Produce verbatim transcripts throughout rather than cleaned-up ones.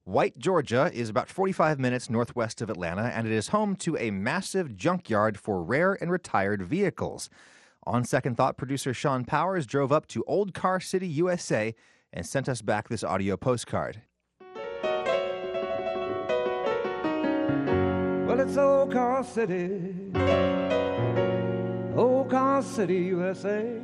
White, Georgia is about forty-five minutes northwest of Atlanta, and it is home to a massive junkyard for rare and retired vehicles. On second thought, producer Sean Powers drove up to Old Car City, U S A, and sent us back this audio postcard. Well, it's Old Car City, Old Car City, U S A.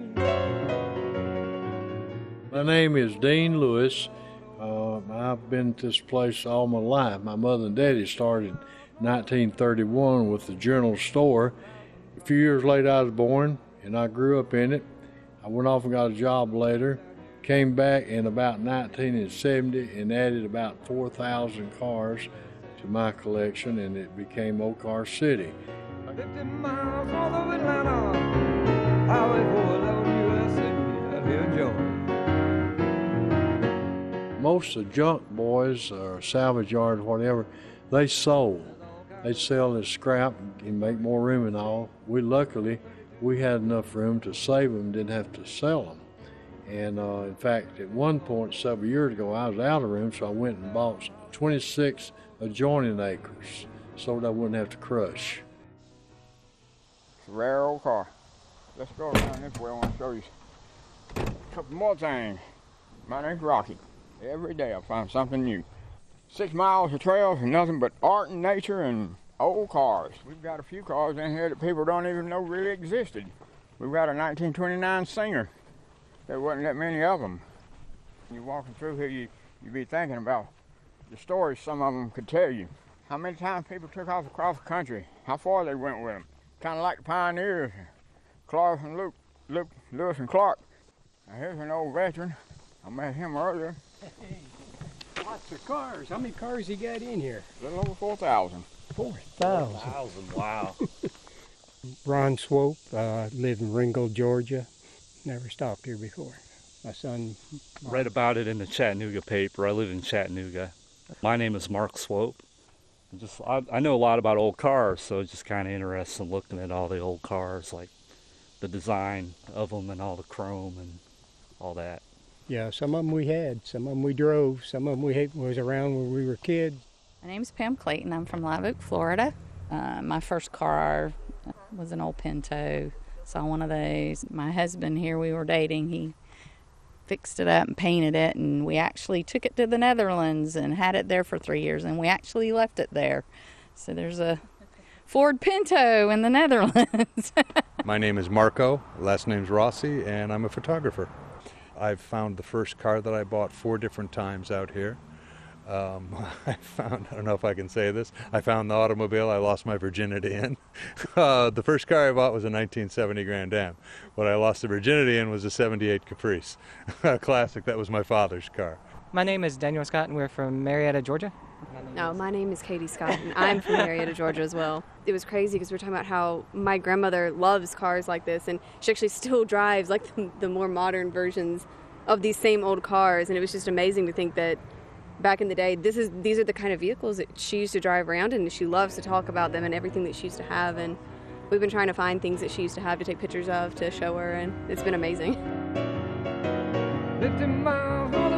My name is Dean Lewis. Uh, I've been to this place all my life. My mother and daddy started in nineteen thirty-one with the general store. A few years later, I was born, and I grew up in it. I went off and got a job later, came back in about nineteen seventy and added about four thousand cars to my collection, and it became Old Car City. fifty miles north of Atlanta, Highway four eleven U S A, out here in Georgia. Most of the junk boys or salvage yard, whatever, they sold. They'd sell as scrap and make more room and all. We luckily, we had enough room to save them, didn't have to sell them. And uh, in fact, at one point several years ago, I was out of room, so I went and bought twenty-six adjoining acres so that I wouldn't have to crush. It's a rare old car. Let's go around this way. I want to show you a couple more things. My name's Rocky. Every day I find something new. Six miles of trails and nothing but art and nature and old cars. We've got a few cars in here that people don't even know really existed. We've got a nineteen twenty-nine Singer. There wasn't that many of them. You're walking through here, you, you'd be thinking about the stories some of them could tell you. How many times people took off across the country, how far they went with them. Kind of like the pioneers, Clark and Luke, Luke, Lewis and Clark. Now here's an old veteran. I met him earlier. Hey, lots of cars. How many cars you got in here? A little over four thousand. four thousand. four thousand, wow. Ron Swope, uh, live in Ringgold, Georgia. Never stopped here before. My son... Read about it in the Chattanooga paper. I live in Chattanooga. My name is Mark Swope. I just I, I know a lot about old cars, so it's just kind of interesting looking at all the old cars, like the design of them and all the chrome and all that. Yeah, some of them we had, some of them we drove, some of them we had, was around when we were kids. My name's Pam Clayton. I'm from Live Oak, Florida. Uh, my first car was an old Pinto. Saw one of those. My husband here, we were dating, he fixed it up and painted it, and we actually took it to the Netherlands and had it there for three years, and we actually left it there. So there's a Ford Pinto in the Netherlands. My name is Marco, last name's Rossi, and I'm a photographer. I've found the first car that I bought four different times out here. Um, I found, I don't know if I can say this, I found the automobile I lost my virginity in. Uh, the first car I bought was a nineteen seventy Grand Am. What I lost the virginity in was a seventy-eight Caprice, a classic. That was my father's car. My name is Daniel Scott, and we're from Marietta, Georgia. No, my name is Katie Scott, and I'm from Marietta, Georgia as well. It was crazy because we were talking about how my grandmother loves cars like this, and she actually still drives like the, the more modern versions of these same old cars, and it was just amazing to think that back in the day, this is these are the kind of vehicles that she used to drive around in, and she loves to talk about them and everything that she used to have, and we've been trying to find things that she used to have to take pictures of to show her, and it's been amazing. fifty miles